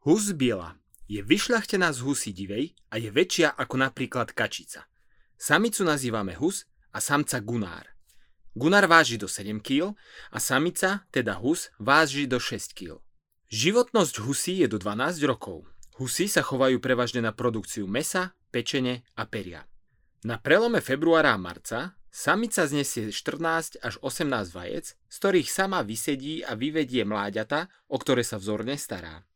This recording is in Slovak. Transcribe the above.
Hus biela je vyšľachtená z husy divej a je väčšia ako napríklad kačica. Samicu nazývame hus a samca gunár. Gunár váži do 7 kg a samica, teda hus, váži do 6 kg. Životnosť husí je do 12 rokov. Husy sa chovajú prevažne na produkciu mäsa, pečene a peria. Na prelome februára a marca samica znesie 14 až 18 vajec, z ktorých sama vysedí a vyvedie mláďata, o ktoré sa vzorne stará.